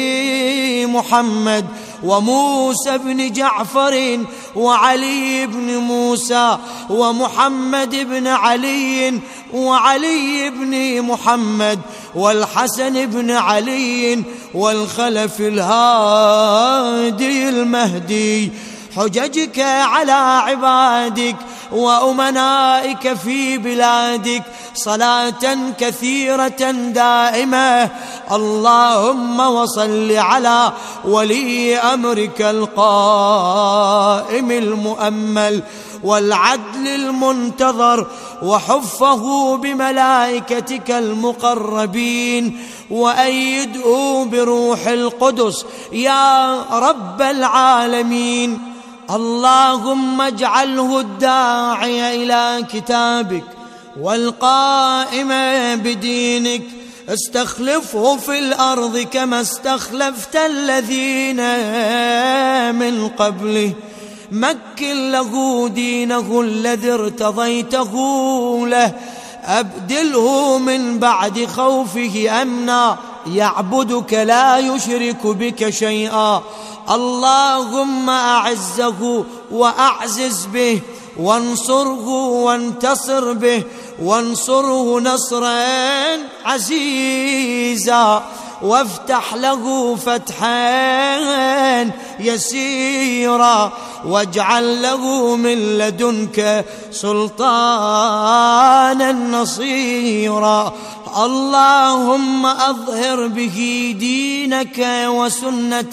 محمد وموسى بن جعفر وعلي بن موسى ومحمد بن علي وعلي بن محمد والحسن بن علي والخلف الهادي المهدي. حججك على عبادك وأمنائك في بلادك صلاة كثيرة دائمة. اللهم وصل على ولي أمرك القائم المؤمل والعدل المنتظر وحفه بملائكتك المقربين وأيده بروح القدس يا رب العالمين. اللهم اجعله الداعي إلى كتابك والقائم بدينك. استخلفه في الأرض كما استخلفت الذين من قبله. مكن له دينه الذي ارتضيته له. أبدله من بعد خوفه أمنا يعبدك لا يشرك بك شيئا. اللهم أعزه وأعزز به وانصره وانتصر به، وانصره نصرا عزيزا، وافتح له فتحا يسيرا، واجعل له من لدنك سلطانا نصيرا. اللهم أظهر به دينك وسنة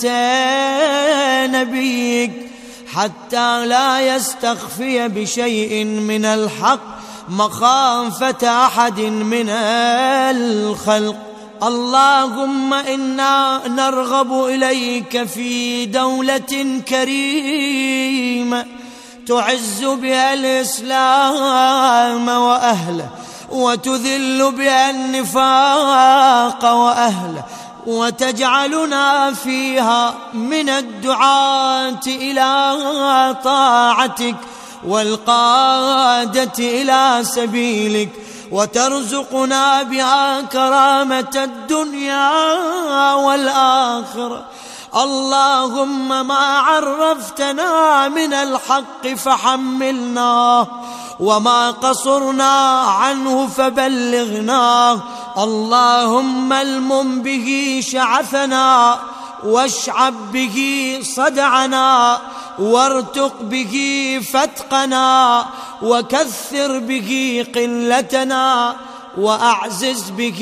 نبيك حتى لا يستخفي بشيء من الحق مخافة أحد من الخلق. اللهم إنا نرغب إليك في دولة كريمة تعز بها الإسلام وأهله، وتذل بها النفاق وأهله، وتجعلنا فيها من الدعاة إلى طاعتك والقادة إلى سبيلك، وترزقنا بها كرامة الدنيا والآخرة. اللهم ما عرفتنا من الحق فحملناه، وما قصرنا عنه فبلغناه. اللهم المم به شعثنا، واشعب به صدعنا، وارتق به فتقنا، وكثر به قلتنا، وأعزز به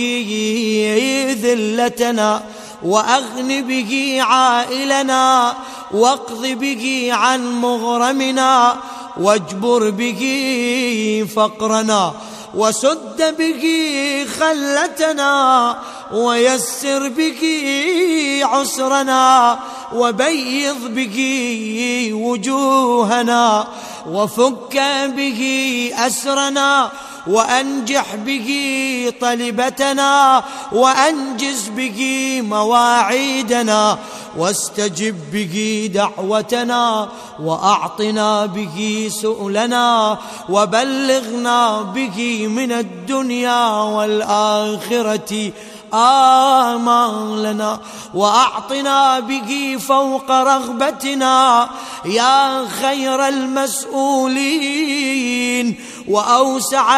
ذلتنا، وأغن به عائلنا، واقض به عن مغرمنا، واجبر به فقرنا، وسد به خلتنا، ويسر به عسرنا، وبيض به وجوهنا، وفك به أسرنا، وأنجح به طلبتنا، وأنجز به مواعيدنا، واستجب به دعوتنا، وأعطنا به سؤلنا، وبلغنا به من الدنيا والآخرة آمالنا، وأعطنا به فوق رغبتنا يا خير المسؤولين وأوسع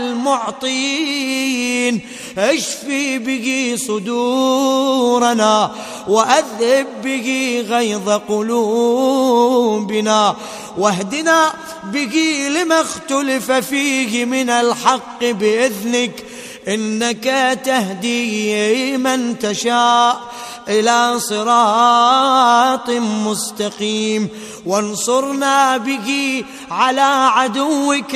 المعطين. اشفي به صدورنا، وأذهب به غيظ قلوبنا، واهدنا به لما اختلف فيه من الحق بإذنك، إنك تهدي من تشاء إلى صراط مستقيم. وانصرنا به على عدوك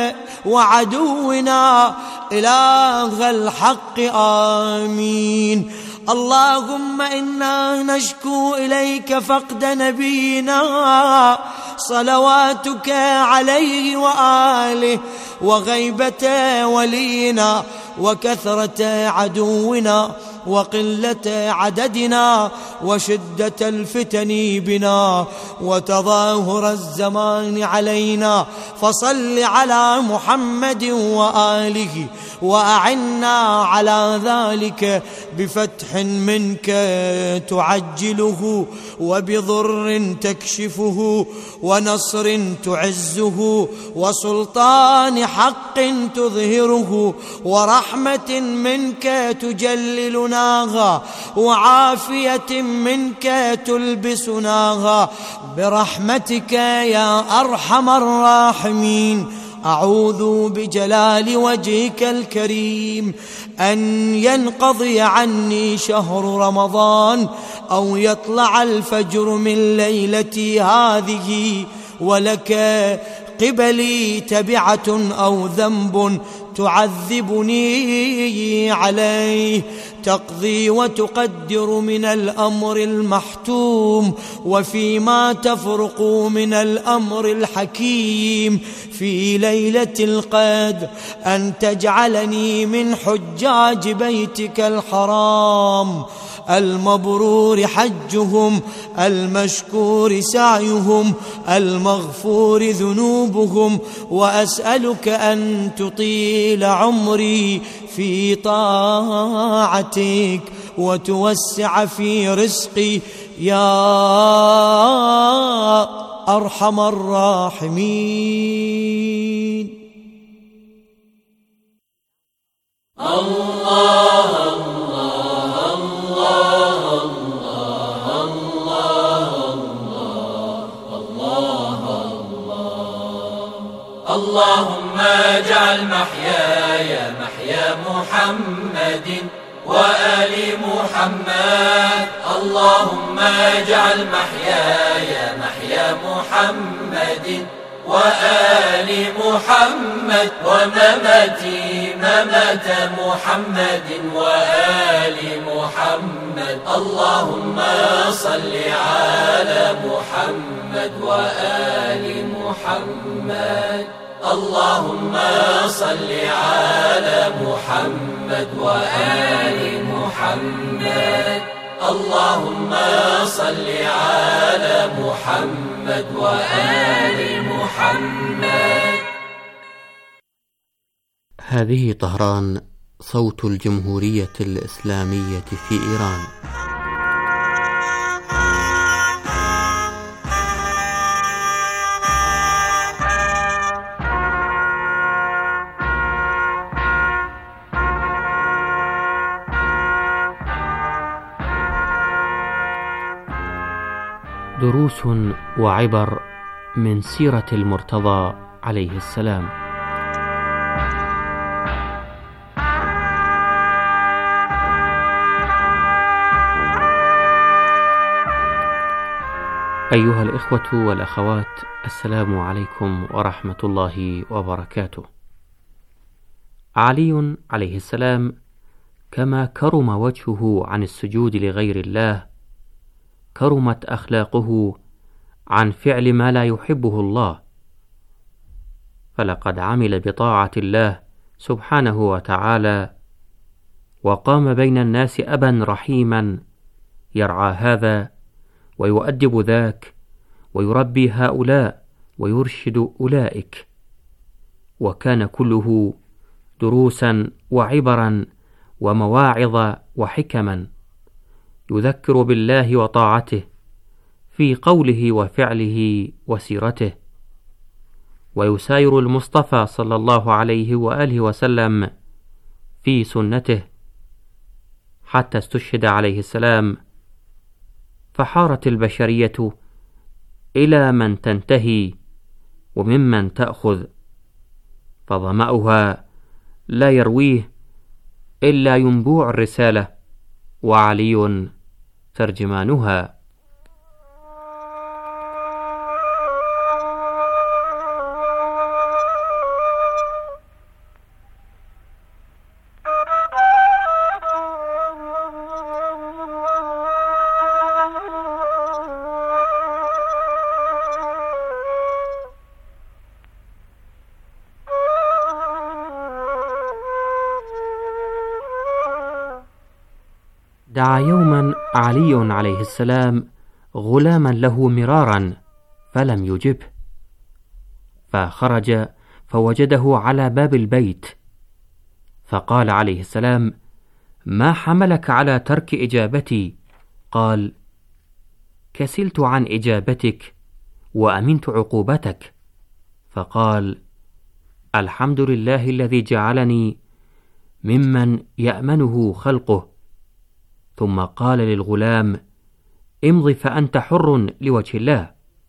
وعدونا إله الحق آمين. اللهم إنا نشكو إليك فقد نبينا صلواتك عليه وآله، وغيبة ولينا، وكثرة عدونا، وقلة عددنا، وشدة الفتن بنا، وتظاهر الزمان علينا. فصل على محمد وآله، وأعنا على ذلك بفتح منك تعجله، وبضر تكشفه، ونصر تعزه، وسلطان حق تظهره، ورحمة منك تجللناها، وعافية منك تلبسناها، برحمتك يا أرحم الراحمين. أعوذ بجلال وجهك الكريم أن ينقضي عني شهر رمضان، أو يطلع الفجر من ليلتي هذه، ولك قبلي تبعة أو ذنب تعذبني عليه، تقضي وتقدر من الأمر المحتوم، وفيما تفرق من الأمر الحكيم في ليلة القدر، أن تجعلني من حجاج بيتك الحرام المبرور حجهم، المشكور سعيهم، المغفور ذنوبهم. وأسألك أن تطيل عمري في طاعتك، وتوسع في رزقي يا أرحم الراحمين. الله الله الله اللهم اجعل محياي محيا محمد وآل محمد. اللهم اجعل محياي محيا محمد وآل محمد ومماتي ممات محمد وآل محمد. اللهم صل على محمد وآل محمد. اللهم صل على محمد وآل محمد. اللهم صل على محمد وآل محمد. هذه طهران، صوت الجمهورية الإسلامية في إيران. دروس وعبر من سيرة المرتضى عليه السلام. أيها الإخوة والأخوات، السلام عليكم ورحمة الله وبركاته. علي عليه السلام كما كرم وجهه عن السجود لغير الله، كرمت أخلاقه عن فعل ما لا يحبه الله، فلقد عمل بطاعة الله سبحانه وتعالى، وقام بين الناس أبا رحيما يرعى هذا ويؤدب ذاك ويربي هؤلاء ويرشد أولئك، وكان كله دروسا وعبرا ومواعظ وحكما، يذكر بالله وطاعته في قوله وفعله وسيرته، ويساير المصطفى صلى الله عليه وآله وسلم في سنته، حتى استشهد عليه السلام، فحارت البشرية إلى من تنتهي وممن تأخذ، فظمأها لا يرويه إلا ينبوع الرسالة، وعلي ترجمانها. دعا يوما علي عليه السلام غلاما له مرارا فلم يجبه، فخرج فوجده على باب البيت، فقال عليه السلام: ما حملك على ترك إجابتي؟ قال: كسلت عن إجابتك وأمنت عقوبتك. فقال: الحمد لله الذي جعلني ممن يأمنه خلقه. ثم قال للغلام: امض فأنت حر لوجه الله.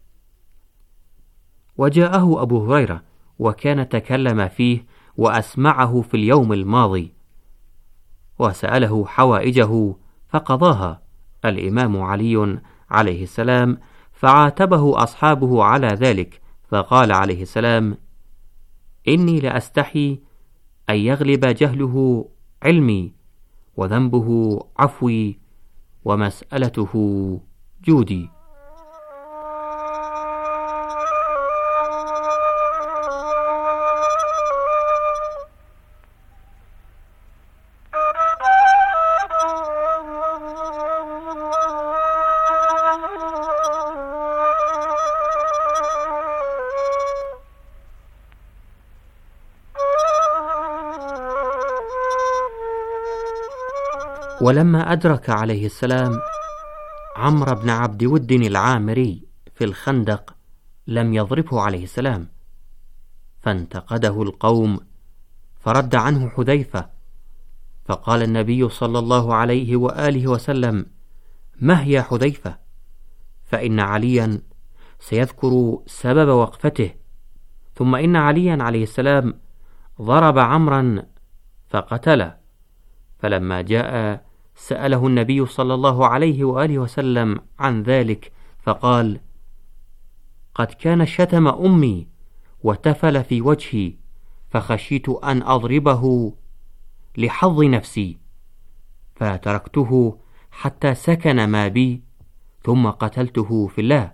وجاءه أبو هريرة وكان تكلم فيه وأسمعه في اليوم الماضي، وسأله حوائجه فقضاها الإمام علي عليه السلام، فعاتبه أصحابه على ذلك، فقال عليه السلام: إني لأستحي أن يغلب جهله علمي، وذنبه عفوي، ومسألته جودي. ولما أدرك عليه السلام عمرو بن عبد ود العامري في الخندق لم يضربه عليه السلام، فانتقده القوم فرد عنه حذيفة، فقال النبي صلى الله عليه وآله وسلم: ما هي حذيفة؟ فإن عليا سيذكر سبب وقفته. ثم إن عليا عليه السلام ضرب عمرا فقتله، فلما جاء سأله النبي صلى الله عليه وآله وسلم عن ذلك فقال: قد كان شتم أمي وتفل في وجهي، فخشيت أن أضربه لحظ نفسي، فتركته حتى سكن ما بي، ثم قتلته في الله.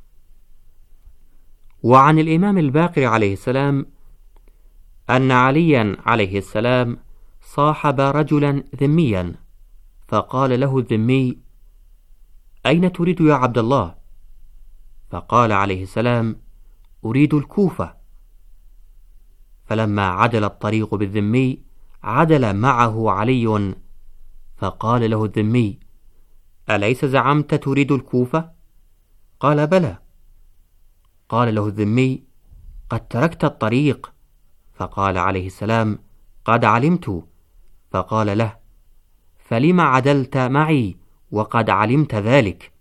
وعن الإمام الباقر عليه السلام أن عليا عليه السلام صاحب رجلا ذميا، فقال له الذمي: أين تريد يا عبد الله؟ فقال عليه السلام: أريد الكوفة. فلما عدل الطريق بالذمي عدل معه علي، فقال له الذمي: أليس زعمت تريد الكوفة؟ قال: بلى. قال له الذمي: قد تركت الطريق. فقال عليه السلام: قد علمت. فقال له: فلم عدلت معي وقد علمت ذلك؟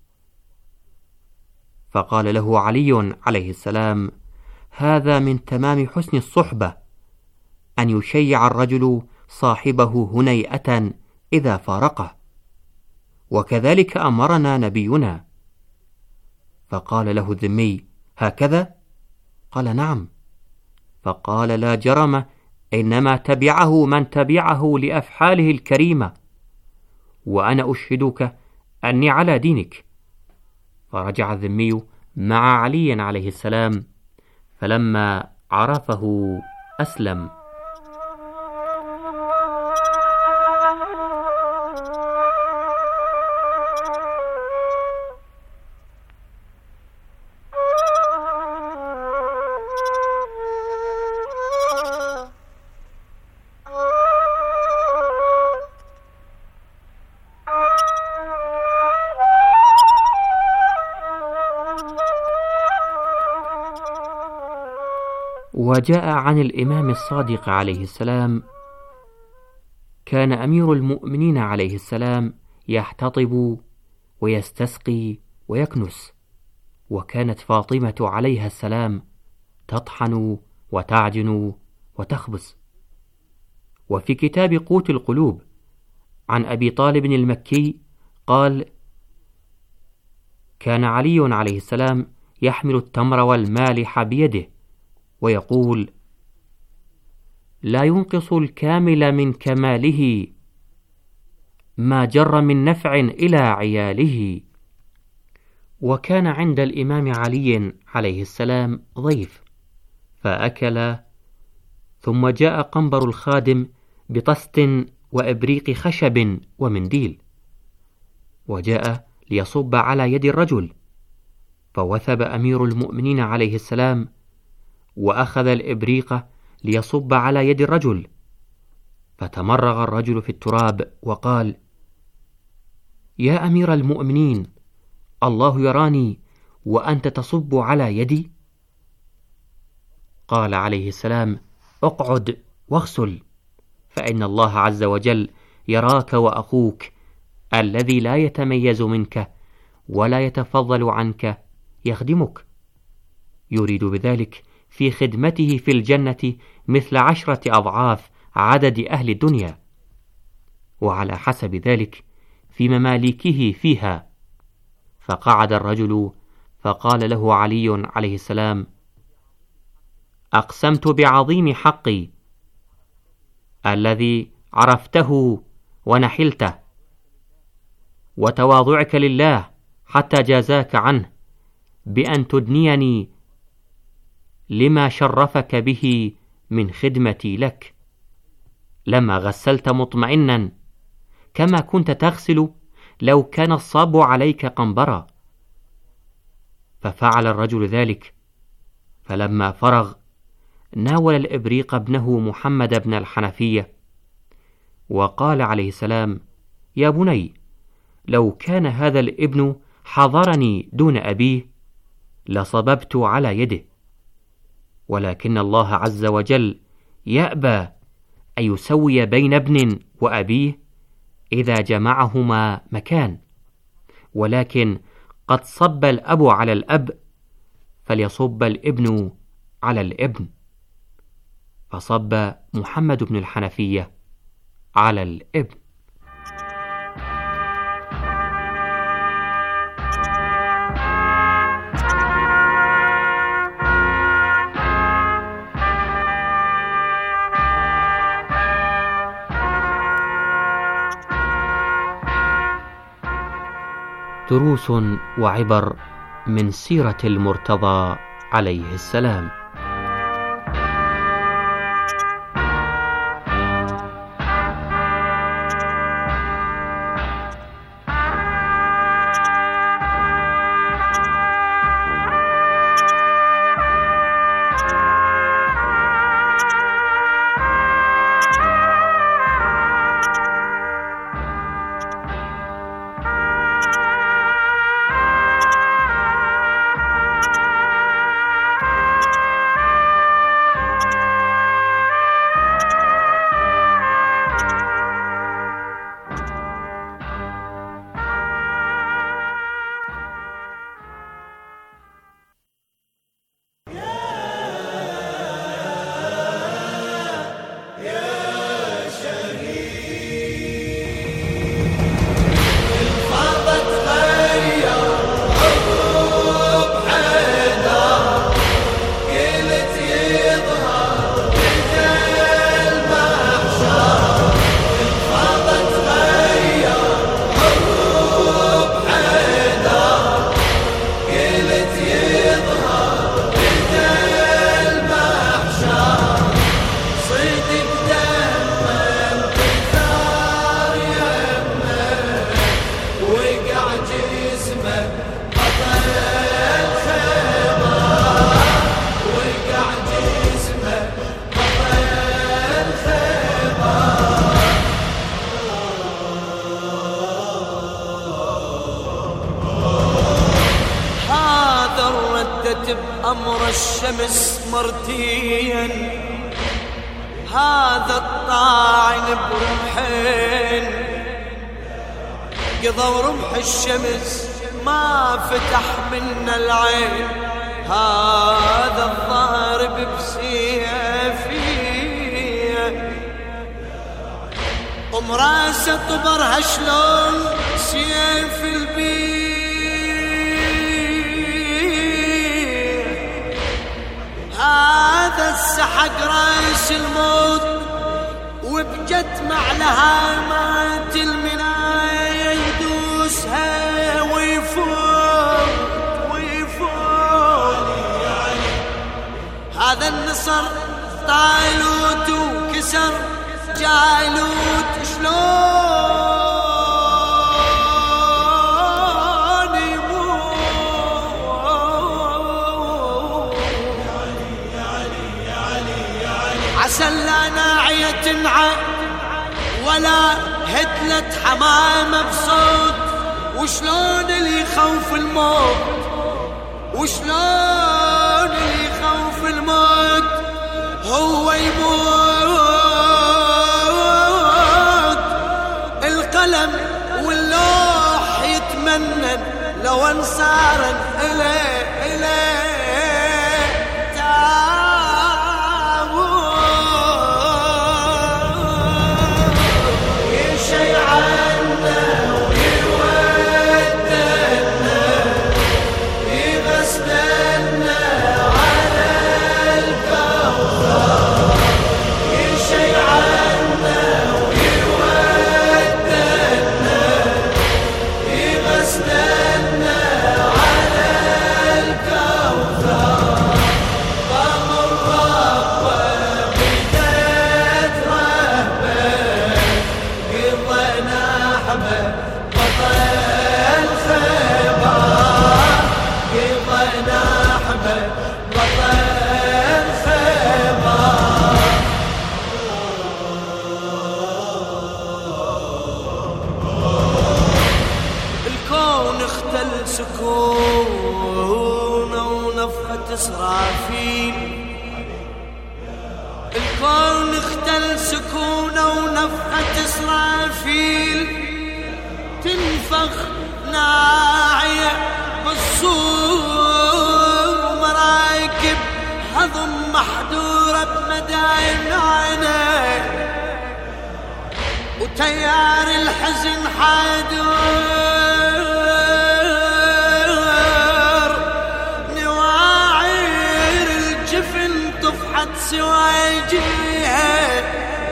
فقال له علي عليه السلام: هذا من تمام حسن الصحبة، أن يشيع الرجل صاحبه هنيئة إذا فارقه، وكذلك أمرنا نبينا. فقال له الذمي: هكذا؟ قال: نعم. فقال: لا جرم، إنما تبعه من تبعه لأفحاله الكريمة، وأنا أشهدك أني على دينك. فرجع الذمي مع علي عليه السلام، فلما عرفه أسلم. وجاء عن الإمام الصادق عليه السلام: كان أمير المؤمنين عليه السلام يحتطب ويستسقي ويكنس، وكانت فاطمة عليها السلام تطحن وتعجن وتخبز. وفي كتاب قوت القلوب عن أبي طالب المكي قال: كان علي عليه السلام يحمل التمر والمالح بيده ويقول: لا ينقص الكامل من كماله ما جر من نفع إلى عياله. وكان عند الإمام علي عليه السلام ضيف، فأكل، ثم جاء قنبر الخادم بطست وإبريق خشب ومنديل، وجاء ليصب على يد الرجل، فوثب أمير المؤمنين عليه السلام وأخذ الإبريق ليصب على يد الرجل، فتمرغ الرجل في التراب وقال: يا أمير المؤمنين، الله يراني وأنت تصب على يدي؟ قال عليه السلام: اقعد واغسل، فإن الله عز وجل يراك وأخوك الذي لا يتميز منك ولا يتفضل عنك يخدمك، يريد بذلك في خدمته في الجنة مثل عشرة أضعاف عدد أهل الدنيا، وعلى حسب ذلك في مماليكه فيها. فقعد الرجل فقال له علي عليه السلام: أقسمت بعظيم حقي الذي عرفته ونحلته وتواضعك لله حتى جازاك عنه بأن تدنيني لما شرفك به من خدمتي لك، لما غسلت مطمئنا كما كنت تغسل لو كان الصاب عليك قنبرا. ففعل الرجل ذلك، فلما فرغ ناول الإبريق ابنه محمد بن الحنفية، وقال عليه السلام: يا بني، لو كان هذا الابن حضرني دون أبيه لصببت على يده، ولكن الله عز وجل يأبى أن يسوي بين ابن وأبيه إذا جمعهما مكان، ولكن قد صب الأب على الأب فليصب الابن على الابن، فصب محمد بن الحنفية على الابن. دروس وعبر من سيرة المرتضى عليه السلام. بأمر الشمس مرتيا، هذا الطاعن برمحين قضى ورمح الشمس ما فتح منا العين، هذا الضارب بسيفي ام راسه طبرها شلون سيف البيت، هذا السحق راس الموت وبجت مع لهامات المنايا يدوسها ويفوت ويفوت، هذا النصر طالوت وكسر جالوت شلون يموت، عسى لا ناعية تنعى ولا هدلت حمامة بصوت، وشلون اللي يخوف الموت وشلون اللي يخوف الموت هو يموت، القلم واللوح يتمنن لو انصارا إليه إليه على إسرافيل تنفخ ناعية بالصور، ومراكب هضم محدورة بمداين عينيه، وتيار الحزن حادور، نواعر الجفن طفحت سواجي